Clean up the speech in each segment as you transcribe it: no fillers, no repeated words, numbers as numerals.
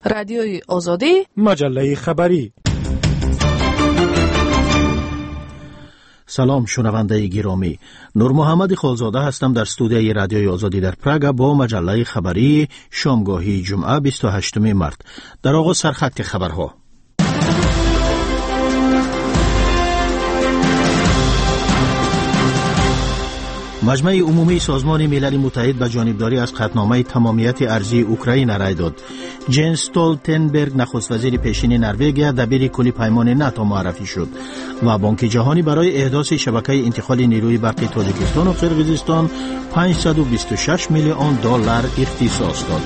رادیوی آزادی، مجله خبری. سلام شنونده گرامی، نور محمد خالزاده هستم در استودیوی رادیوی آزادی در پراگ با مجله خبری شامگاهی جمعه 28 مارس. در آغاز سرخط خبرها. مجمع عمومی سازمان ملل متحد به جانبداری از قطعنامه تمامیت ارضی اوکراین رای داد. جنس استولتنبرگ نخست وزیر پیشین نروژ دبیر کل پیمان ناتو معرفی شد و بانک جهانی برای احداث شبکه انتقال نیروی برقی تاجیکستان و قرقیزستان 526 میلیون دلار اختصاص داد.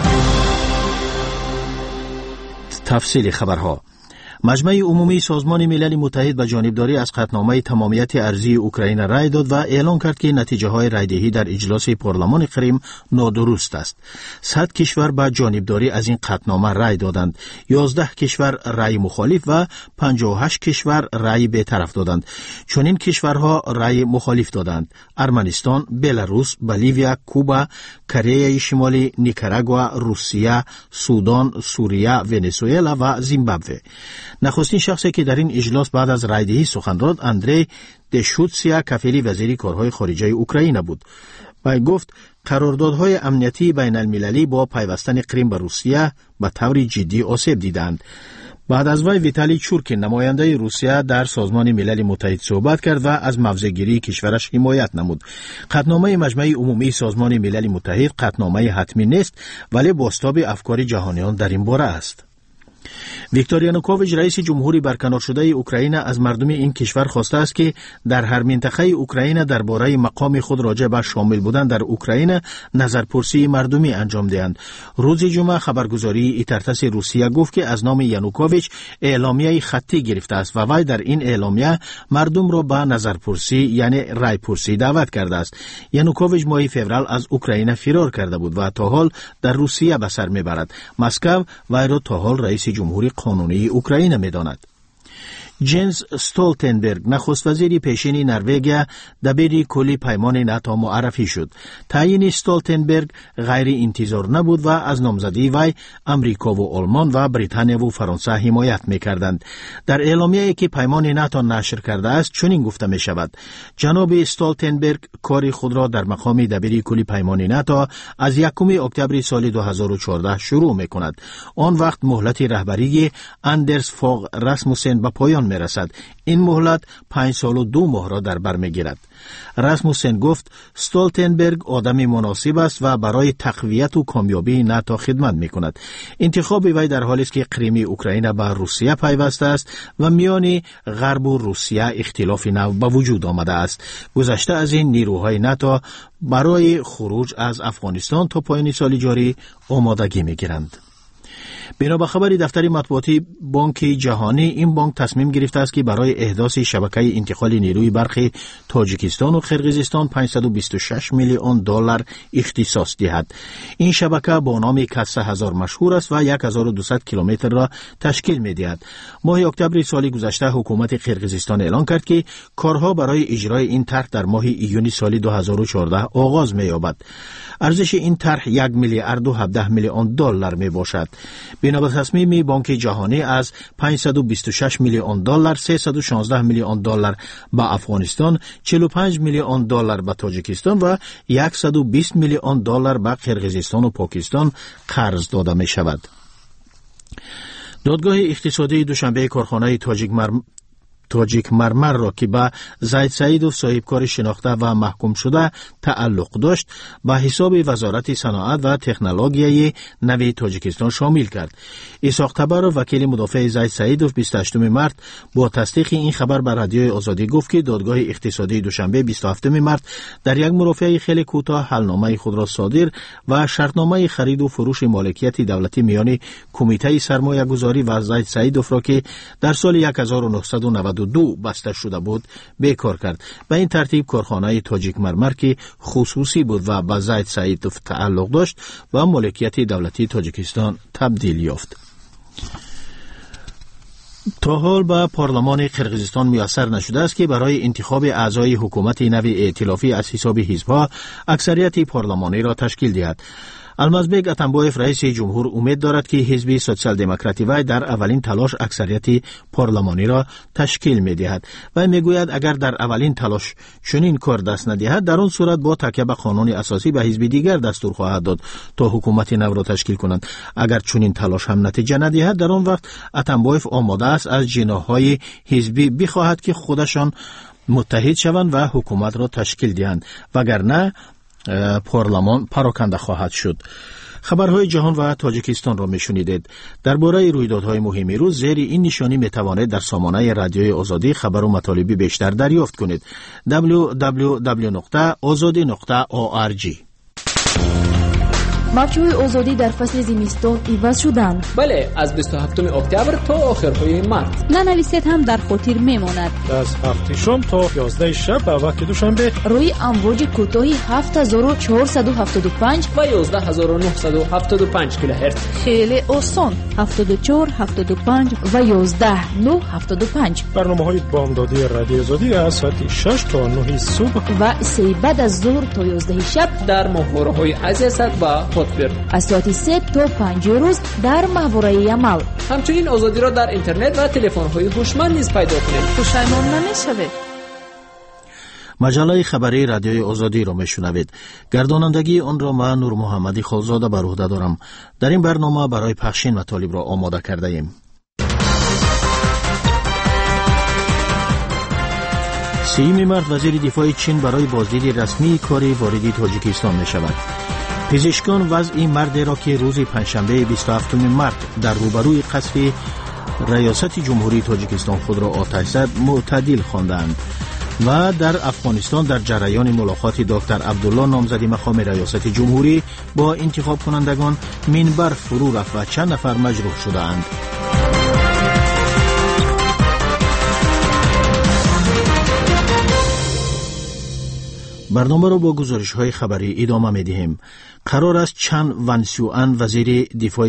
تفصیل خبرها. مجمع عمومی سازمان ملل متحد به جانبداری از قطعنامه تمامیت ارضی اوکراین رای داد و اعلام کرد که نتیجه های رایدهی در اجلاس پارلمان کریم نادرست است. 100 کشور به جانبداری از این قطعنامه رای دادند، 11 کشور رای مخالف و 58 کشور رای بی‌طرف دادند. چنین کشورها رای مخالف دادند: ارمنستان، بلاروس، بولیویا، کوبا، کره شمالی، نیکاراگوا، روسیه، سودان، سوریه، ونزوئلا و زیمبابوه. نخستین شخصی که در این اجلاس بعد از رایدهی سخن داد اندری دشوتسیا کفیلی وزیر کارهای خارجه اوکراین بود. و گفت قراردادهای امنیتی بین المللی با پیوستن کریم به روسیه به طور جدی آسیب دیدند. بعد از وی ویتالی چورکین نماینده روسیه در سازمان ملل متحد صحبت کرد و از موضع‌گیری کشورش حمایت نمود. قطعنامه مجمع عمومی سازمان ملل متحد قطعنامه حتمی نیست، ولی بازتاب افکار جهانیان در این باره است. ویکتور یانوکوویچ رئیس جمهوری برکنار شده اوکراین از مردم این کشور خواسته است که در هر منطقه اوکراین درباره مقام خود راجع به شامل بودن در اوکراین نظرپرسی مردمی انجام دهند. روز جمعه خبرگزاری ایترتاس روسیه گفت که از نام یانوکوویچ اعلامیه خطی گرفته است و وی در این اعلامیه مردم را به نظرپرسی یعنی رای پرسی دعوت کرده است. یانوکوویچ ماه فوریه از اوکراین فرار کرده بود و تا حال در روسیه به سر میبرد. مسکو وی را تا حال رئیس جمهوری قانونی اوکراین می‌داند. جنس استولتنبرگ نخست وزیر پیشین نروژ دبیر کلی پیمان ناتو معرفی شد. تعیین استولتنبرگ غیر انتظار نبود و از نامزدی وی امریکا و آلمان و بریتانیا و فرانسه حمایت می‌کردند. در اعلامیه‌ای که پیمان ناتو نشر کرده است چنین گفته می‌شود: جناب استولتنبرگ کار خود را در مقام دبیر کلی پیمان ناتو از 1 اکتبر سال 2014 شروع می‌کند. آن وقت مهلت رهبری اندرس فاغ راسموسن به پایان میرسد. این مهلت 5 سال و 2 ماه را در بر میگیرد. راسموسن گفت استولتنبرگ آدم مناسب است و برای تقویت و کامیابی ناتو خدمت میکند. انتخاب وی در حالی است که کریم اوکراین به روسیه پیوسته است و میان غرب و روسیه اختلاف نو به وجود آمده است. گذشته از این نیروهای ناتو برای خروج از افغانستان تا پایان سال جاری آمادگی میگیرند. بنا به خبری دفتر مطبوعاتی بانک جهانی، این بانک تصمیم گرفته است که برای احداث شبکه انتقال نیروی برقی تاجیکستان و قرقیزستان 526 میلیون دلار اختصاص دهد. این شبکه با نام کسه هزار مشهور است و 1200 کیلومتر را تشکیل می‌دهد. ماه اکتبر سال گذشته حکومت قرقیزستان اعلان کرد که کارها برای اجرای این طرح در ماه ایون سال 2014 آغاز می‌یابد. ارزش این طرح 1 میلیارد و 17 میلیون دلار میباشد. بنا به تصمیم بانک جهانی از 526 میلیون دلار 316 میلیون دلار به افغانستان، 45 میلیون دلار به تاجیکستان و 120 میلیون دلار به قرقیزستان و پاکستان قرض داده می شود. دادگاه اقتصادی دوشنبه کارخانه تاجیک مرمر را که به زید سعیدوف صاحبکار شناخته و محکوم شده تعلق داشت به حساب وزارت صنعت و تکنولوژی نوی تاجیکستان شامل کرد. اسحاق تبر وکیل مدافع زید سعیدوف 28 مارس با تصدیق این خبر به رادیوی آزادی گفت که دادگاه اقتصادی دوشنبه 27 مارس در یک مرافعه خیلی کوتاه حلنامه خود را صادر و شرطنامه خرید و فروش مالکیت دولتی میان کمیته سرمایه گذاری و زید سعیدوف را که در سال 1992 بسته شده بود بیکار کرد. به این ترتیب کارخانه تاجیک مرمر که خصوصی بود و به زید سعیدوف تعلق داشت و مالکیت دولتی تاجیکستان تبدیل یافت. تا حال به پارلمان قرقیزستان میسر نشده است که برای انتخاب اعضای حکومت نوی ائتلافی از حساب حزب‌ها اکثریت پارلمانی را تشکیل دهد. المازبек атамбоев раиси ҷумҳур умед дорад ки ҳизби социал демократӣ вай дар аввалин талош аксарияти парлумониро ташкил медиҳад. вай мегӯяд агар дар аввалин талош чунин кор даст надиҳад, дар он сурат бо такя ба қонуни асосӣ ба ҳизби дигар дастур хоҳад дод то ҳукумати навро ташкил кунанд. агар чунин талош ҳам натиҷа надиҳад, дар он вақт атамбоев омода аст аз ҷиноҳҳои ҳизбӣ бихоҳад ки худашон муттаҳид шаванд ва ҳукуматро ташкил диҳанд, вагарна парлумон пароканда хоҳад шуд. خبرهای جهان و تاجیکستان را میشنیدید. درباره رویدادهای مهم روز زیر این نشانی میتوانید در سامانه رادیوی آزادی خبر و مطالب بیشتر دریافت کنید. www.azadi.org. مافچوی آزادی در فصل زمستان عوض شدند. بله، از 27 اکتبر تا آخرهای مارس. ننویسید هم در خاطر میماند. از هفت شام تا 11 شب به وقت دوشنبه روی امواج کوتاهی 7475 و 11975 کیلوهرتز. خیلی آسان. 74 75 و 11975. برنامه‌های بامدادی رادیو آزادی از ساعت 6 تا 9 صبح و 3 بعد از ظهر تا 11 شب در ماهواره‌های عزیزت و از ساعت 3 تا 5 روز در ماهواره عمل. همچنین آزادی را در اینترنت و تلفن‌های هوشمند نیز پیدا کنید. پشیمان نمی‌شوید. مجله خبری رادیوی آزادی را میشنوید. گردانندگی آن را من نور محمدی خالزاده بر عهده دارم. در این برنامه برای پخش این مطالب را آماده کرده ایم. 3 مارس وزیر دفاع چین برای بازدید رسمی کاری واردی تاجیکستان می‌شود. پزشکان وضع مرد را که روز پنجشنبه 27 مارس در روبروی قصر ریاست جمهوری تاجیکستان خود را آتش زد معتدل خواندند. و در افغانستان در جریان ملاقات دکتر عبدالله نامزد مقام ریاست جمهوری با انتخاب کنندگان منبر فرو رفت و چند نفر مجروح شدند. برنامه را با گزارش‌های خبری ادامه می‌دهیم. قرار است چن ونسیوان وزیر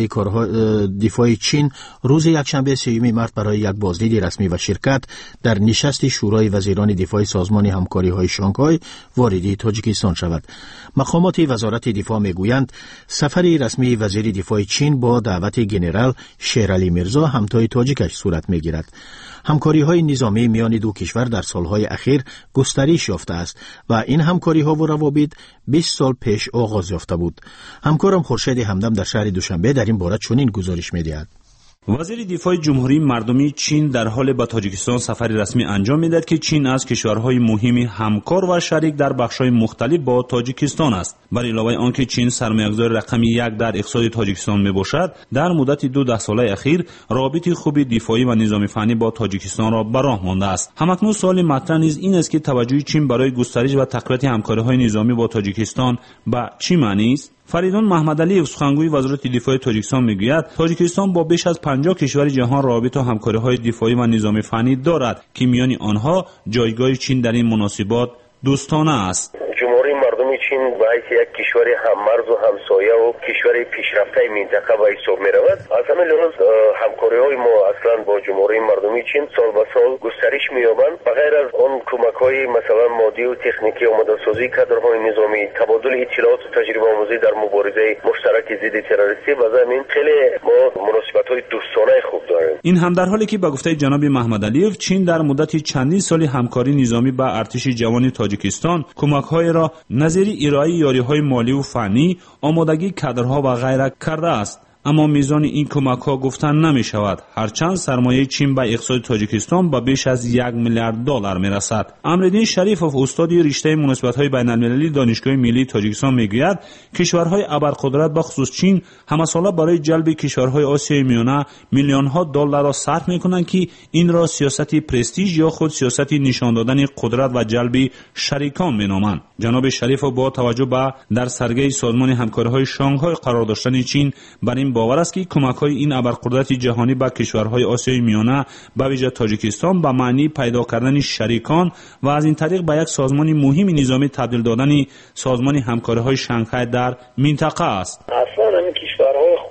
دفاع چین روز یکشنبه 3 مارس برای یک بازدید رسمی و شرکت در نشست شورای وزیران دفاع سازمان همکاری‌های شانگهای واردی تاجیکستان شود. مقامات وزارت دفاع میگویند سفر رسمی وزیر دفاع چین با دعوت ژنرال شیرعلی میرزا همتای تاجیکش صورت میگیرد. همکاری‌های نظامی میان دو کشور در سالهای اخیر گسترش یافته است و این همکاری‌ها و روابط 20 سال پیش آغاز یافته بود. همکارم خورشید همدم در شهر دوشنبه در این باره چنین گزارش می‌دهد. وزیر دفاع جمهوری مردمی چین در حال به تاجیکستان سفر رسمی انجام می‌دهد که چین از کشورهای مهم همکار و شریک در بخش‌های مختلف با تاجیکستان است. بر علاوه آنکه چین سرمایه‌گذار رقم 1 در اقتصاد تاجیکستان میباشد، در مدت 2 ساله اخیر رابط خوب دفاعی و نظامی فنی با تاجیکستان را به راه مانده است. همکنون سوال مطرح نیز این است که توجه چین برای گسترش و تقویت همکاری‌های نظامی با تاجیکستان به چه معنی است؟ فریدون محمدعلی‌اف سخنگوی وزارت دفاع تاجیکستان میگوید تاجیکستان با بیش از 50 کشور جهان روابط و همکاری‌های دفاعی و نظامی فنی دارد که میان آنها جایگاه چین در این مناسبات دوستانه است. جمهوری مردمی چین به حیث یک کشور هممرز و همسایه و کشور پیشرفته منطقه به حساب می‌رود. از همین لحاظ همکاری‌های ما اصلا با جمهوری مردمی چین سال به سال گسترش می‌یابند. بغیر از آن کمک‌های مثلا مادی و تکنیکی آماده‌سازی کادرهای نظامی، تبادل اطلاعات و تجربه آموزی در مبارزه مشترک ضد تروریستی و همین خیلی ما مناسبت‌های دوستانه خوب داریم. این هم در حالی که به گفته جناب محمدعلی‌اف چین در مدت چندین سال همکاری نظامی با ارتش جوان تاجیکستان کمک‌های را نظیر ارائه یاری‌های مالی و فنی، آمادگی کادرها و غیره کرده است. اما میزان این کمک‌ها گفتن نمی شود، هرچند سرمایه چین به اقتصاد تاجیکستان به بیش از 1 میلیارد دلار میرسد. امرالدین شریفوف استاد رشته مناسبت‌های بین‌المللی دانشگاه ملی تاجیکستان میگوید کشورهای ابرقدرت به خصوص چین همساله برای جلب کشورهای آسیای میانه میلیون‌ها دلار را صرف می‌کنند که این را سیاست پرستیژ یا خود سیاست نشان دادن قدرت و جلب شریکان مینامند. جناب شریفوف با توجه به در سرگه سازمان همکاری‌های شانگهای قرار داشتن چین بر این باور است که کمک‌های این ابرقدرت جهانی به کشورهای آسیای میانه به ویژه تاجیکستان به معنی پیدا کردن شریکان و از این طریق به یک سازمان مهم نظامی تبدیل دادن سازمان همکاری‌های شانگهای در منطقه است. اصلا این کشورهای خود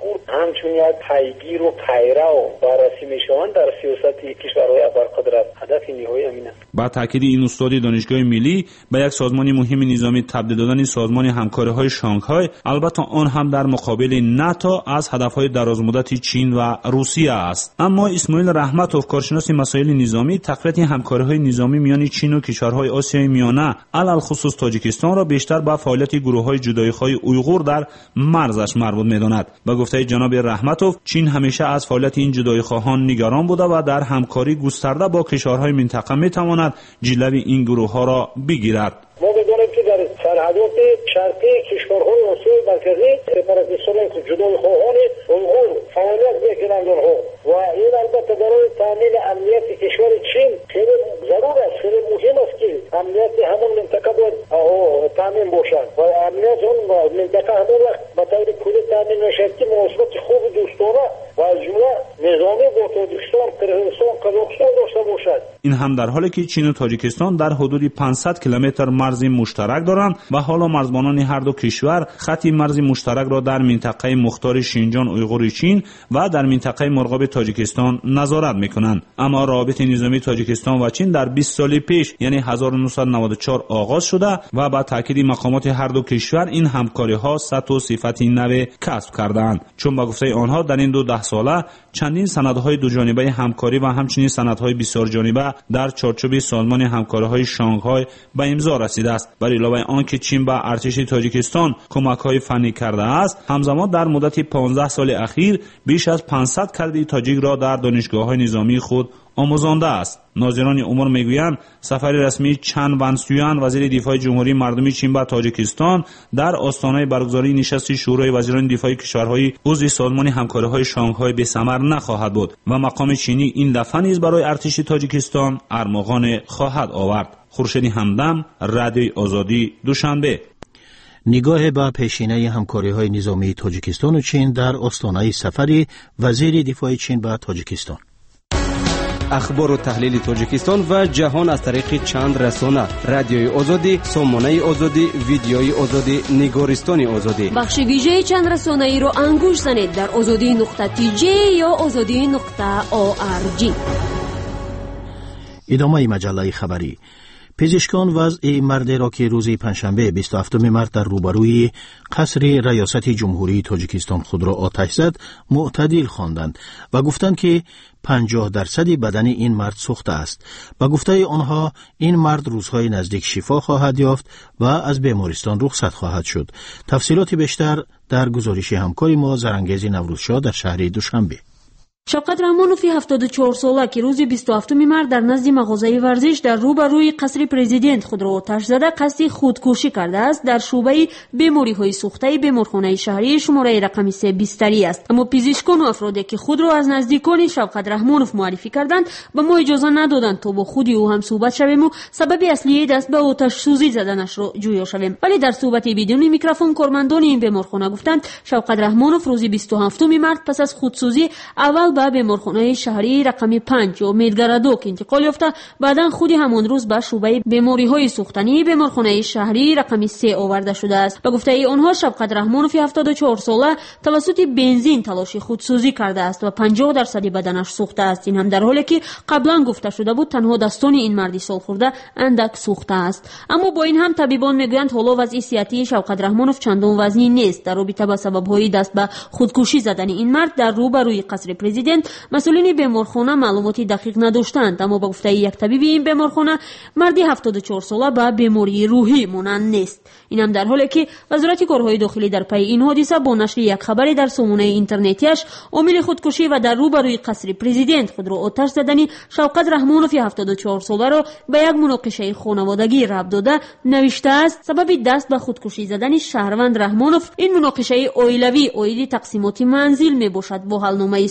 همچنین یک پیگیر و پیرو بررسی میشوند در سیاست کشورهای ابرقدرت. هدف نهایی همین است. با تاکید این استاد دانشگاه ملی به یک سازمان مهم نظامی تبدیل دادن سازمان همکاری‌های شانگهای، البته آن هم در مقابل ناتو، از هدف‌های درازمدت چین و روسیه است. اما اسماعیل رحمتوف، کارشناس مسائل نظامی، تقویت همکاری‌های نظامی میان چین و کشورهای آسیای میانه، علل خصوص تاجیکستان را بیشتر به فعالیت گروه‌های جدایی‌خواه اویغور در مرزش مربوط می‌داند. به گفته جناب رحمتوف، چین همیشه از فعالیت این جدایی‌خواهان نگران بوده و در همکاری گسترده با کشورهای منطقه می‌تواند جلوی این گروه‌ها را بگیرد. ما بدانیم که در سرحدات شرقی کشورهای آسیای مرکزی سپاراتیستان جدایی‌خواهان اویغور فعالیت می‌کنند و این البته برای تامین امنیت کشور چین خیلی ضرور است، خیلی مهم است که امنیت همون منطقه باید تامین باشد و امنیت اون منطقه همون وقت به طور کلی تامین میشد که مناسبت خوب دوستانه و از جمله نظامی با تاجیکستان، قرغیزستان، قزاقستان داشته باشد. این هم در حالی که چین و تاجیکستان در حدود 500 کیلومتر مرز مشترک دارند و حالا مرزبانان هر دو کشور خط مرز مشترک را در منطقه مختار شینجان اویغور چین و در منطقه مرغاب تاجیکستان نظارت میکنند. اما روابط نظامی تاجیکستان و چین در 20 سال پیش یعنی 1994 آغاز شده و با تاکید مقامات هر دو کشور این همکاری ها سطح و صفت نو کسب کردند، چون با گفته آنها در این 10 ساله چندین سندهای دو جانبه همکاری و همچنین سندهای بسیار جانبه در چارچوب سازمان همکاری‌های شانگهای به امضا رسیده است. بر علاوه آنکه چین به ارتش تاجیکستان کمک‌های فنی کرده است، همزمان در مدت 15 سال اخیر بیش از 500 کادر تاجیک را در دانشگاه‌های نظامی خود آموزانده است. ناظران امور میگویند سفر رسمی چن ونسیوان، وزیر دفاع جمهوری مردمی چین به تاجیکستان، در آستانه برگزاری نشست شورای وزیران دفاع کشورهای عضو سازمان همکاری‌های شانگهای بی‌ثمر نخواهد بود و مقام چینی این دفعه نیز برای ارتش تاجیکستان ارمغان خواهد آورد. خورشید همدم، رادیوی آزادی، دوشنبه. نگاه به پیشینه همکاری‌های نظامی تاجیکستان و چین در آستانه سفر وزیر دفاع چین به تاجیکستان. اخبار و تحلیل تاجیکستان و جهان از طریق چند رسانه: رادیوی آزادی، سامانه آزادی، ویدیوی آزادی، نگارستان آزادی. بخش ویژه چند رسانه ای را انگوش زنید در azadi.tj یا azadi.org. ادامه مجله خبری. پزشکان وضع مردی را که روز پنجشنبه 27 مارس در روبروی قصر ریاست جمهوری تاجیکستان خود را آتش زد معتدل خواندند و گفتند که 50% بدن این مرد سوخته است. با گفته آنها این مرد روزهای نزدیک شفا خواهد یافت و از بیمارستان رخصت خواهد شد. تفصیلات بیشتر در گزارش همکار ما زرنگیز نوروزشاه در شهر دوشنبه. شوکت رحمانوفی 74 ساله که روز 27 مارس در نزد مغازه ورزش در روبروی قصر پرزیدنت خود را آتش زده قصد خودکشی کرده است. در شعبه بیماری‌های سوخته بیمارخانه شهری شماره رقم 3 بستری است. اما پزشکان و افرادی که خود را از نزدیکان شوکت رحمانوف معرفی کردند به ما اجازه ندادند تا با خود او هم صحبت شویم و سبب اصلی دست به آتش سوزی زدنش را جویا شویم. ولی در صحبت بدون میکروفون کارمندان این بیمارخانه گفتند شوکت رحمانوف روز 27 مارس پس از خودسوزی اول به بیمارخانه شهری رقم 5 یا میدگردو که انتقال یافته، بعداً خودی همان روز به شعبه بیماری‌های سوختنی بیمارخانه شهری رقم 3 آورده شده است. به گفته آنها شوکت رحمانوف 74 ساله توسط بنزین تلاش خودسوزی کرده است و 50% بدنش سوخته است. این هم در حالی که قبلا گفته شده بود تنها دستان این مردی سالخورده اندک سوخته است. اما با این هم طبیبان میگویند حالا وضع صحتی شوکت رحمانوف چندان وزنی نیست. در رابطه با سبب‌های دست به خودکشی زدن این مرد در روبروی قصر پرزیدنت مسئولین بیمارخانه معلوماتی دقیق نداشتند، اما با گفته یک طبیب این بیمارخانه مردی 74 ساله با بیماری روحی مانند نیست. این هم در حالی که وزارت کارهای داخلی در پی این حادثه با نشر یک خبری در سامانه اینترنتیش عامل خودکشی و در روبروی قصر پرزیدنت خود را آتش زدن شوکت رحمانوف 74 ساله را به یک مناقشه خانوادگی ربط داده نوشته است سبب دست به خودکشی زدن شهروند رحمانوف این مناقشه عائلوی عاید تقسیمات منزل می باشد با حلنامه سود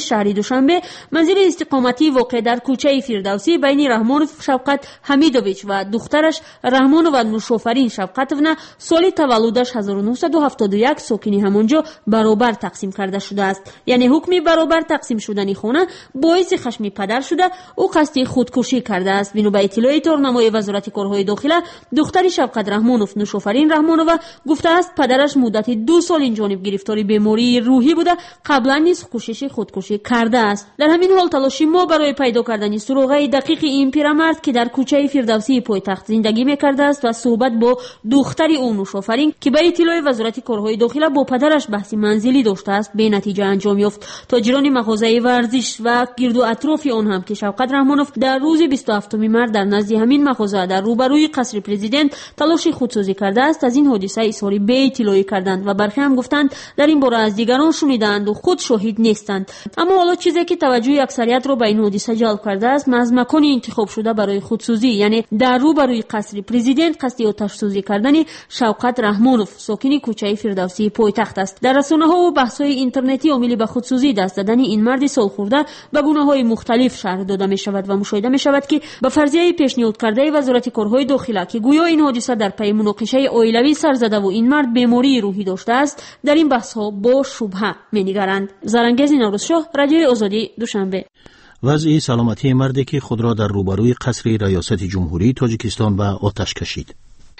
شهری دوشنبه منزل استقامتی واقع در کوچه فردوسی بین رحمانوف شفقت حمیدویچ و دخترش رحمانووا نوشوفرین شفقتونا سال تولدش 1971 ساکنی همونجا برابر تقسیم کرده شده است. یعنی حکم برابر تقسیم شدن خانه باعث خشم پدر شده او قصد خودکشی کرده است. بنا به اطلاع تورنمای وزارت کارهای داخله دختر شفقت رحمانوف نوشوفرین رحمانووا گفته است پدرش مدت 2 سال این جانب گرفتاری بیماری روحی بوده، قبلا نیز کوشش خودکشی کرده است. در همین حال تلاشی ما برای پیدا کردن سراغ دقیق این پیرمرد که در کوچه فردوسی پایتخت زندگی میکرده است و صحبت با دختر او نوشوفرین که به اطلاع وزارت کارهای داخله با پدرش بحث منزلی داشته است به نتیجه انجام یافت. تاجران مغازه ورزش و گرد و اطراف آن هم که شفقت رحمانوف در روز 27 مارس در نزد همین مغازه در روبروی قصر پرزیدنت تلاش خودسازی کرده است از این حادثه اظهار بی اطلاعی کردند و برخی هم گفتند در این باره از دیگران شنیدند و خود شاهد نیستند. اما حالا چیزی که توجه اکثریت را به این حادثه جلب کرده است از مکان انتخاب شده برای خودسازی، یعنی در روبروی قصر پرزیدنت قصد آتش سوزی کردن شفقت رحمانوف ساکن کوچه فردوسی پایتخت است. در رسانه‌ها و بحث‌های اینترنتی عامل به خودسازی دست دادن این مرد سالخورده به گونه‌های مختلف شرح داده می‌شود و مشاهده می‌شود که به فرضیه پیشنهاد کرده وزارت کارهای داخله که گویا این حادثه در پی مناقشه عائلوی سر زده و این مرد بیماری روحی داشته است در این بحث‌ها با شبهه می‌نگرند. زرنگز نوروزشاه، رادیوی آزادی، دوشنبه. وضع سلامتی مردی که خود را در روبروی قصر ریاست جمهوری تاجیکستان به آتش کشید.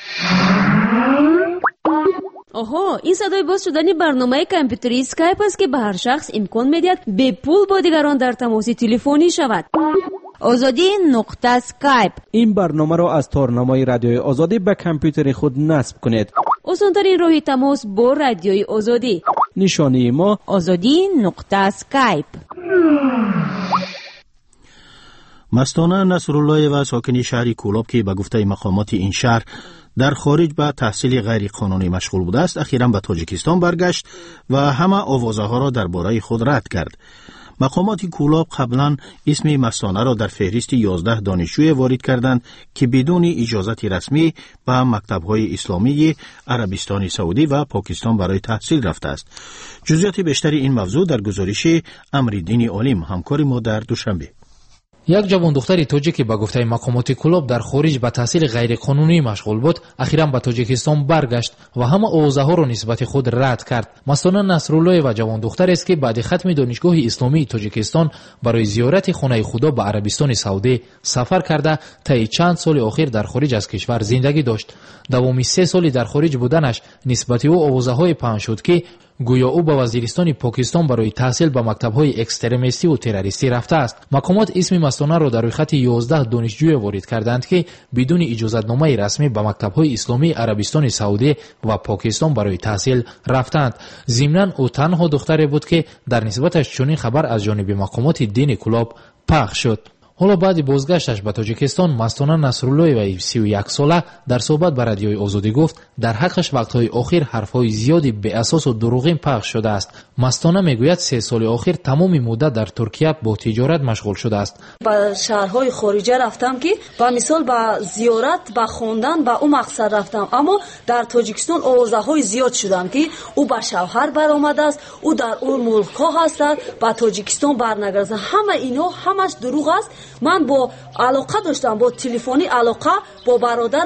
آها، این صدای باز شدن برنامه کامپیوتری اسکایپ است که به هر شخص امکان می‌دهد به پول با دیگران در تماس تلفنی شود. آزادی نقطه اسکایپ. این برنامه را از تورنمای رادیوی آزادی به کامپیوتر خود نصب کنید. آسان‌ترین راه تماس با رادیوی آزادی. نشانی ما آزادی نقطه اسکایپ. مستانه نصرالله و ساکن شهر کولاب که به گفته مقامات این شهر در خارج به تحصیل غیر قانونی مشغول بوده است، اخیراً به تاجیکستان برگشت و همه آوازه ها را درباره خود رد کرد. مقامات کولاب قبلا اسم مستانه را در فهرست 11 دانشجوی وارد کردند که بدون اجازت رسمی به مکتب‌های اسلامی عربستان سعودی و پاکستان برای تحصیل رفته است. جزئیات بیشتر این موضوع در گزارش امرالدین عالم همکار ما در دوشنبه. یک جوان دختری تاجیکی به گفته مقامات کولاب در خارج به تحصیل غیر قانونی مشغول بود، اخیراً به تاجیکستان برگشت و همه آوازه‌ها را نسبت خود رد کرد. مستانه نصرالله و جوان دختری است که بعد ختم دانشگاه اسلامی تاجیکستان برای زیارت خانه خدا به عربستان سعودی سفر کرده طی چند سال اخیر در خارج از کشور زندگی داشت. دوامی 3 سال در خارج بودنش نسبت او آوازه‌های پخش شد که گویا او به وزیرستان پاکستان برای تحصیل به مکتب‌های اکستریمیستی و تروریستی رفته است. مقامات اسم مستانه را در روی خط 11 دانشجوی وارد کردند که بدون اجازتنامه رسمی به مکتب‌های اسلامی عربستان سعودی و پاکستان برای تحصیل رفتند. ضمناً او تنها دختری بود که در نسبتش چنین خبر از جانب مقامات دین کولاب پخش شد. حالا بعد بازگشتش به تاجیکستان مستانه نصرالله و 31 ساله در صحبت با رادیوی آزادی گفت در حقش وقت‌های اخیر حرف‌های زیادی بی اساس و دروغین پخش شده است. مستانه میگوید 3 سال اخیر تمام مدت در ترکیه با تجارت مشغول شده است. به شهرهای خارجی رفتم که با مثال با زیارت با خواندن با اون مقصد رفتم، اما در تاجیکستان آوازه‌های زیاد شدم که او با شوهر برآمده است، او در اون ملک‌ها هست، با تاجیکستان برنگرده. همه اینا همش دروغ است. من با علاقه داشتم، با تلفنی علاقه با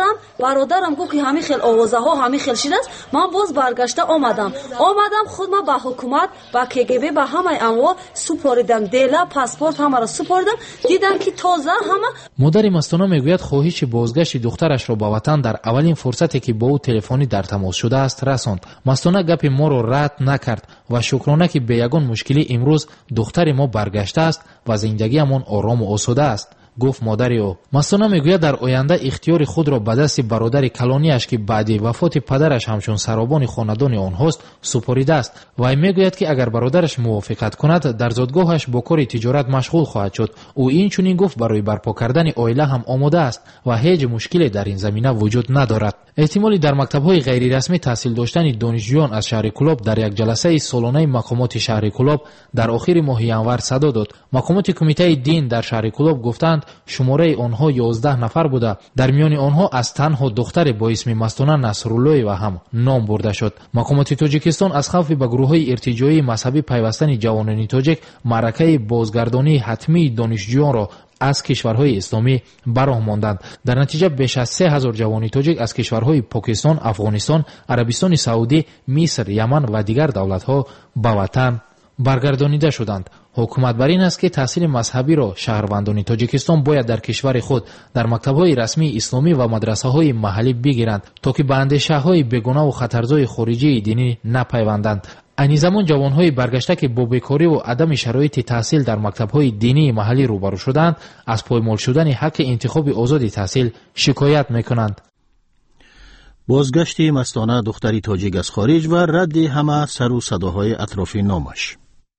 برادرم گفت که همین خیلی آوازه ها همین خیلی شده است. من باز برگشته آمدم خود من با حکومت با KGB با همه اموال سپردم، دله پاسپورت همه را سپردم. دیدم که تازه همه. مادر مستانه میگوید خواهش بازگشت دخترش را به وطن در اولین فرصتی که با او تلفنی در تماس شده است رساند. مستانه گپ ما را رد نکرد و شکرانه که به یگان مشکلی امروز دختر ما برگشته است و زندگیمان آرام و آسوده است. گفت مادر او. مستانه میگوید در آینده اختیار خود را به دست برادر کلانیش که بعد وفات پدرش همچون سرابان خاندان آنهاست سپریده است و میگوید که اگر برادرش موافقت کند در زادگاهش با کار تجارت مشغول خواهد شد. او این چنین گفت برای برپا کردن عائله هم آماده است و هیچ مشکلی در این زمینه وجود ندارد. احتمالی در مکتب‌های غیر رسمی تحصیل داشتن دانشجویان از شهر کولاب در یک جلسه سالانه مقامات شهر کولاب در آخر ماه ینور صدا داد. مقامات کمیته دین در شهر کولاب گفتند دادند شماره آنها 11 نفر بوده. در میان آنها از تنها دختر با اسم مستانه نصرالله و هم نام برده شد. مقامات تاجیکستان از خوف به گروه‌های ارتجاعی مذهبی پیوستن جوانان تاجیک معرکه بازگردانی حتمی دانشجویان را از کشورهای اسلامی براه ماندند. در نتیجه بیش از 3000 جوان تاجیک از کشورهای پاکستان، افغانستان، عربستان سعودی، مصر، یمن و دیگر دولت‌ها به وطن برگردانیده شدند. حکومت بر این است که تحصیل مذهبی را شهروندان تاجیکستان باید در کشور خود در مکتب‌های رسمی اسلامی و مدرسه‌های محلی بگیرند تا که به اندیشه‌های بیگناه و خطرزای خارجی دینی نپیوندند. این زمان جوانهای برگشته که با بیکاری و عدم شرایط تحصیل در مکتب‌های دینی محلی روبرو شدند از پایمال شدن حق انتخاب آزاد تحصیل شکایت می‌کنند. بازگشت مستانه دختری تاجیک از خارج و رد همه سر و صداهای اطرافی نامش.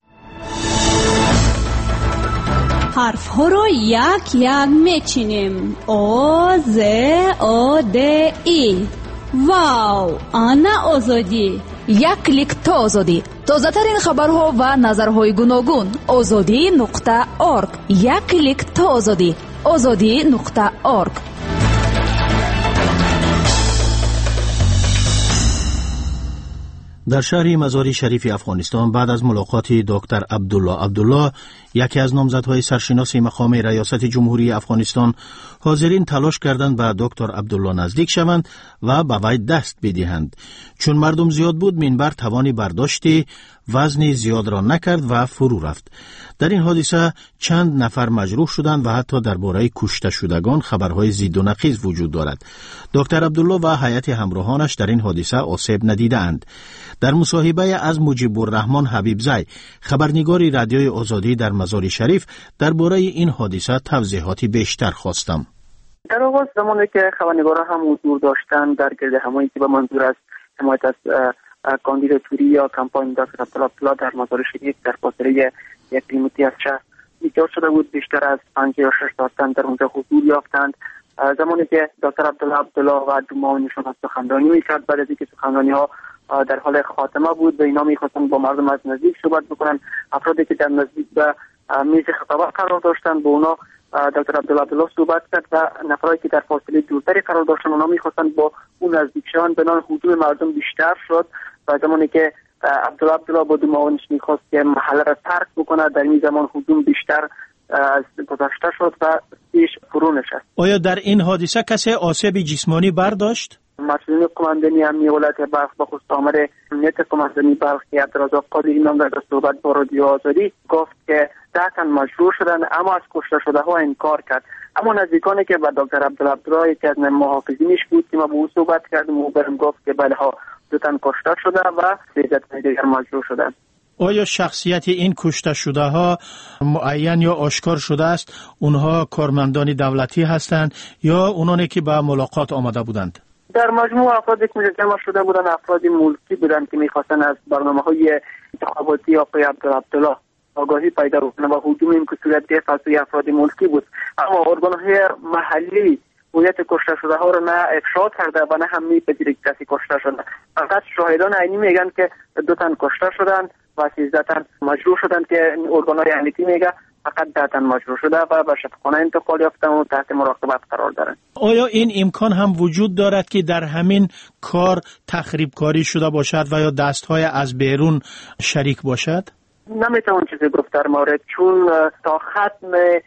حرف ها را یک یک میچینیم. آ ز آ د ای. واو، آنا آزادی. یک کلیک تا آزادی. تازه ترین خبرها و نظرهای گوناگون. azadi.org. یک کلیک تا آزادی. azadi.org. در شهر مزاری شریف افغانستان بعد از ملاقات دکتر عبدالله یکی از نامزدهای سرشناس مقام ریاست جمهوری افغانستان، حاضرین تلاش کردند به دکتر عبدالله نزدیک شوند و به وی دست بدهند. چون مردم زیاد بود منبر توانی برداشت وزن زیاد را نکرد و فرو رفت. در این حادثه چند نفر مجروح شدند و حتی درباره کشته شدگان خبرهای ضد و نقیض وجود دارد. دکتر عبدالله و هیئت همراهانش در این حادثه آسیب ندیدند. در مصاحبه از مجیب الرحمن حبیبزی، خبرنگار رادیوی آزادی در مزار شریف، درباره این حادثه توضیحاتی بیشتر خواستم. در آغاز زمانی که خبرنگاران هم حضور داشتند در گرد همایی که به منظور از حمایت از کاندیداتوری یا کمپاین دکتر عبدالله در مزار شریف در فاصله 1 کیلومتری از شهر ایجاد شده بود، بیشتر از 5 یا 6 تن در اونجا حضور یافتند. زمانی که دکتر عبدالله و دو معاونشون سخنرانی می‌کرد، بعد از اینکه سخنرانی‌ها در حال خاتمه بود و اینا می‌خواستن با مردم از نزدیک صحبت بکنن، افرادی که در نزدیک به میز خطابت قرار داشتن با اونا دکتر عبدالله صحبت کرد و نفرایی که در فاصله دورتری قرار داشتن اونا می‌خواستن با اون نزدیک شدن، بنان حضور مردم بیشتر شد و زمانی که عبدالله با دو معاونش می‌خواست که محله را ترک بکنه، در این زمان حضور بیشتر از گذشته شد و پیش فرو نشست. آیا در این حادثه کسی آسیب جسمانی برداشت؟ مسئولین قماندانی امنیه ولایت بلخ به خصوص آمر امنیت قماندانی بلخ که عبدالرزاق قادری نام در صحبت با رادیو آزادی گفت که 10 تن مجروح شدن اما از کشته شده ها انکار کرد. اما نزدیکانی که با دکتر عبدالله یکی از محافظینش بود که ما با او صحبت کردیم، او برم گفت که بله ها 2 تن کشته شده و 13 تن دیگر مجروح شدن. آیا شخصیت این کشته شده ها معین یا آشکار شده است؟ اونها کارمندان دولتی هستند یا اونانی که به ملاقات آمده بودند؟ در مجموع افرادی که جمع شده بودند افرادی ملکی بودند که می‌خواستن از برنامه‌های انتخاباتی آقای عبدالله آگاهی پیدا کنند و هجوم این که صورت گرفت از سوی افراد ملکی بود. اما ارگان‌های محلی هویت کشته شده ها را نه افشا کرده و نه هم می‌پذیره که کسی کشته شده. فقط شاهدان عینی میگن که 2 تن کشته شدند و 13 تن مجروح شدند که ارگان‌های امنیتی میگه فقط 10 تن مجروح شده و به شفاخانه انتقال یافتند و تحت مراقبت قرار دارند. آیا این امکان هم وجود دارد که در همین کار تخریبکاری شده باشد و یا دست‌های از بیرون شریک باشد؟ نمیتوان چیزی گفت در مورد، چون تا ختم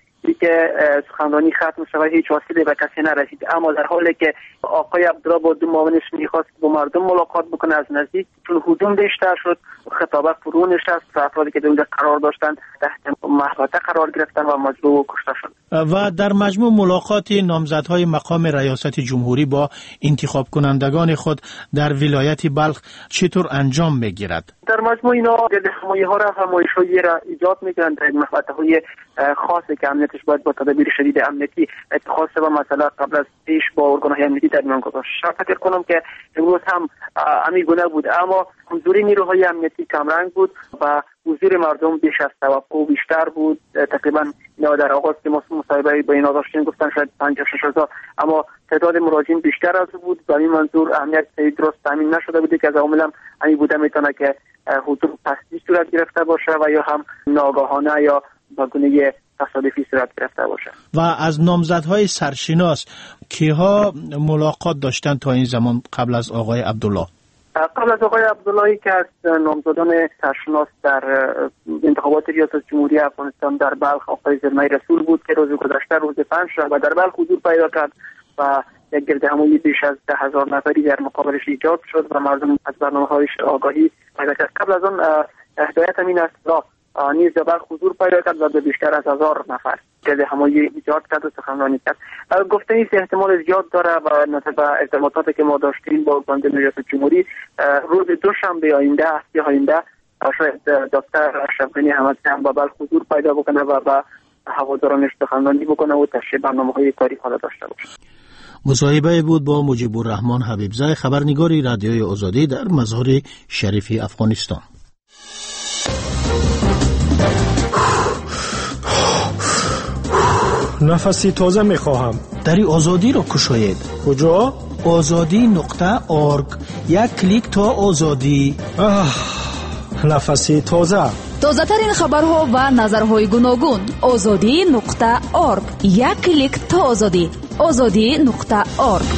که سخنرانی ختم شود هیچ وسیله به کسی نرسید. اما در حالی که آقای عبدالله با دو معاونش میخواست با مردم ملاقات بکنه از نزدیک، چون هجوم بیشتر شد خطابه فرو نشست و افرادی که در اونجا قرار داشتن تحت محوطه قرار گرفتن و مجروح و کشته شد. و در مجموع ملاقات نامزدهای مقام ریاست جمهوری با انتخاب کنندگان خود در ولایت بلخ چطور انجام میگیرد؟ در مجموع اینا همایی‌ها را همایش‌هایی را ایجاد میکنند در محوطه‌های خاصی که امنیتش باید با تدابیر شدید امنیتی اتخاذ و مثلا قبل از پیش با ارگان‌های امنیتی در میان گذاشت. فکر کنم که امروز هم همین گونه بود، اما حضور نیروهای امنیتی کمرنگ بود و حضور مردم بیش از توقع بیشتر بود. تقریبا اینا در آغاز که مصاحبه با اینا داشتیم گفتن شاید 5,000-6,000، اما تعداد مراجعین بیشتر از بود. به این منظور امنیت درست تامین نشده بود که از عوامل هم همین بوده میتونه که حضور پستی صورت گرفته باشه و یا هم ناگهانه یا با گونه تصادفی صورت گرفته باشه. و از نامزدهای سرشناس کیها ملاقات داشتن تا این زمان قبل از آقای عبدالله؟ قبل از آقای عبداللهی که از نامزدان سرشناس در انتخابات ریاست جمهوری افغانستان در بلخ آقای زلمه رسول بود که روز گذشته روز پنجشنبه در بلخ حضور پیدا کرد و یک گردهمایی بیش از 10,000 نفری در مقابلش ایجاد شد و مردم از برنامه‌هایش آگاهی پیدا کرد. قبل از آن هدایت امین الله نیز در بلخ حضور پیدا کرد و به بیشتر از 1000 نفر گردهمایی ایجاد کرد و سخنرانی کرد. گفته ایست احتمال زیاد داره و نسبت به ارتباطاتی که ما داشتیم با گاندن ریاست جمهوری روز دوشنبه آینده هفته آینده شاید دکتر اشرف غنی احمدی هم با بلخ حضور پیدا بکنه و با هوادارانش سخنرانی بکنه و تشریح برنامه‌های کاری حالا داشته باشه. مصاحبه بود با مجیب الرحمن حبیبزاده، خبرنگار رادیوی آزادی در مزار شریف افغانستان. نفسی تازه میخواهم. دری آزادی رو کشاید. کجا؟ azadi.org. یک کلیک تا آزادی. نفسی تازه. تازه ترین خبرها و نظرهای گوناگون. azadi.org. یک کلیک تا آزادی. azadi.org.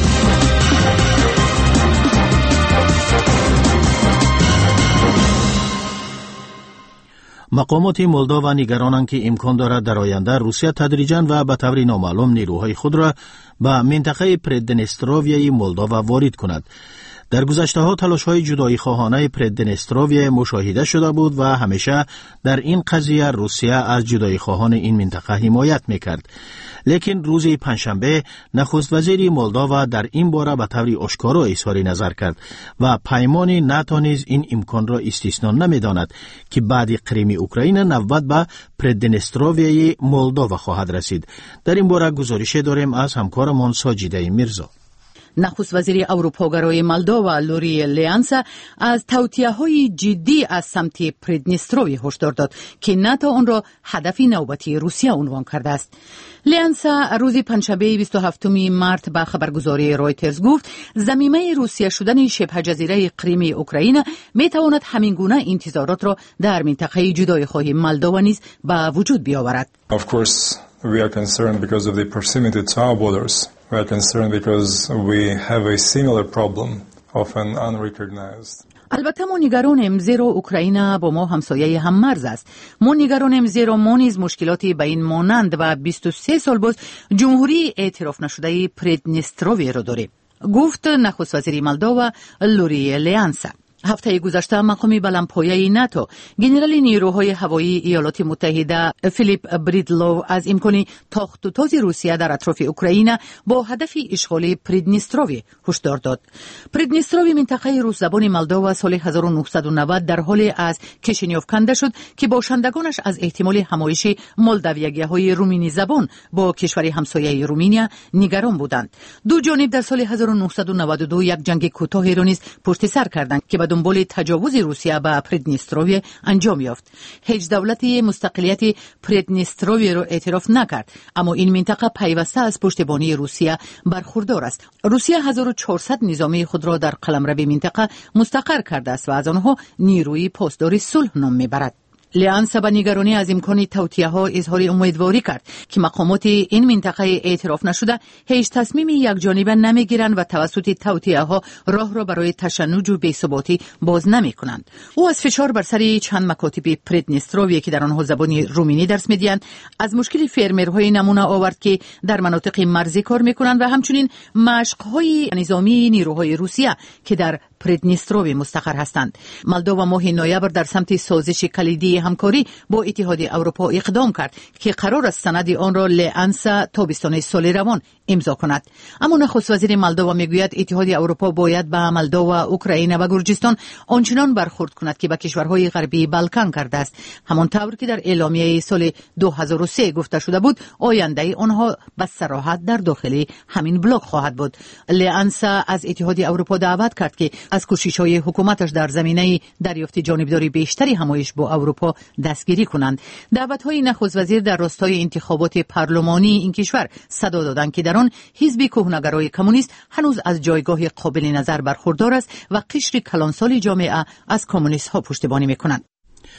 مقامات مولداوا نگرانند که امکان دارد در آینده روسیه تدریجاً و به طور نامعلوم نیروهای خود را به منطقه پردنستروویای مولداوا وارد کند. در گذشته‌ها تلاش‌های جدایی خواهانه پردنستروویا مشاهده شده بود و همیشه در این قضیه روسیه از جدایی خواهان این منطقه حمایت می‌کرد. لیکن روز پنجشنبه نخست وزیر مولداوا در این باره به طور آشکارا اظهار نظر کرد و پیمان ناتو نیز این امکان را استثنا نمی‌داند که بعد قریم اوکراین نوبت به پردنستروویای مولداوا خواهد رسید. در این باره گزارش داریم از همکارمان ساجیده میرزا. نخست وزیر اروپاگرای مولداوا لوری لیانسا از توطئه‌های جدی از سمت پردنستروی هشدار داد که ناتو آن را هدف نوبتی روسیه عنوان کرده است. لیانسا روز پنجشنبه 27 مارس به خبرگزاری رویترز گفت ضمیمه روسیه شدن شبه جزیره کریم اوکراین می تواند همین گونه انتظارات را در منطقه جدایی‌خواهی مولداوا نیز به وجود بیاورد. Of course, we are concerned because of the proximity to our borders. We are concerned because we have a similar problem, often unrecognized. البته ما نگرانیم زیرا اوکراین با ما همسایه هم مرز است. ما نگرانیم زیرا ما نیز مشکلاتی به این مانند و 23 سال باز جمهوری اعتراف نشده پردنستروی را داریم. گفت نخست وزیر مولداوا لوری لیانسا. هفته گذشته مقام بلندپایه ناتو گنرال نیروهای هوایی ایالات متحده فیلیپ بریدلو از امکان تاخت و تاز روسیه در اطراف اوکراین با هدف اشغال پردنستروی هشدار داد. پردنستروی منطقه روس زبان مولداوا سال 1990 در حال از کشنیوف کنده شد که باشندگانش از احتمال همایش مولداویگی‌های رومینی زبان با کشور همسایه رومانیا نگران بودند. دو جانب در سال 1992 یک جنگ کوتاهی را نیز پشت سر کردند که دنبال تجاوز روسیه به پردنستروی انجام یافت. هیچ دولتی مستقلیت پردنستروی را اعتراف نکرد، اما این منطقه پیوسته از پشتیبانی روسیه برخوردار است. روسیه 1400 نظامی خود را در قلمرو منطقه مستقر کرده است و از آنها نیروی پاسدار صلح نام میبرد. لیانسا به نگرانی از امکان توطئه‌ها اظهار امیدواری کرد که مقامات این منطقه اعتراف نشده هیچ تصمیم یکجانبه نمیگیرند و توسط توطئه‌ها راه را برای تشنج و بی‌ثباتی باز نمی‌کنند. او از فشار بر سر چند مکاتب پردنستروی که در آنها زبان رومانی درس می‌دهند از مشکل فرمرهای نمونه آورد که در مناطق مرزی کار می‌کنند و همچنین مشق‌های نظامی نیروهای روسیه که در پردنستروی مستقر هستند. مولداوا ماه نوامبر در سمت سازش کلیدی همکاری با اتحاد اروپا اقدام کرد که قرار است سند آن را لیانسا تابستان سال روان امضا کند. اما نخست وزیر مولداوا میگوید اتحاد اروپا باید به مولداوا، اوکراین و گرجستان آنچنان برخورد کند که به کشورهای غربی بالکان کرده است، همانطور که در اعلامیه سال 2003 گفته شده بود آینده آنها به صراحت در داخل همین بلاک خواهد بود. لیانسا از اتحاد اروپا دعوت کرد که از کوشش‌های حکومتش در زمینه دریافت جانبداری بیشتری همایش با اروپا دستگیری کنند. دعوت‌های نخست وزیر در راستای انتخابات پارلمانی این کشور صدا دادند که در آن حزب کهنگرای کمونیست هنوز از جایگاه قابل نظر برخوردار است و قشر کلانسال جامعه از کمونیست‌ها پشتیبانی می‌کنند.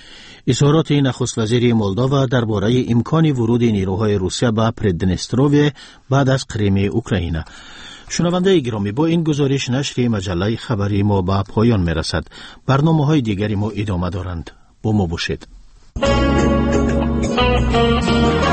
اظهارات نخست وزیر مولداوا درباره امکان ورود نیروهای روسیه به پردنستروی بعد از قریم اوکراین. شنونده گرامی، با این گزارش نشر مجله خبری ما به پایان میرسد. برنامه‌های دیگری ما ادامه دارند. با ما باشید.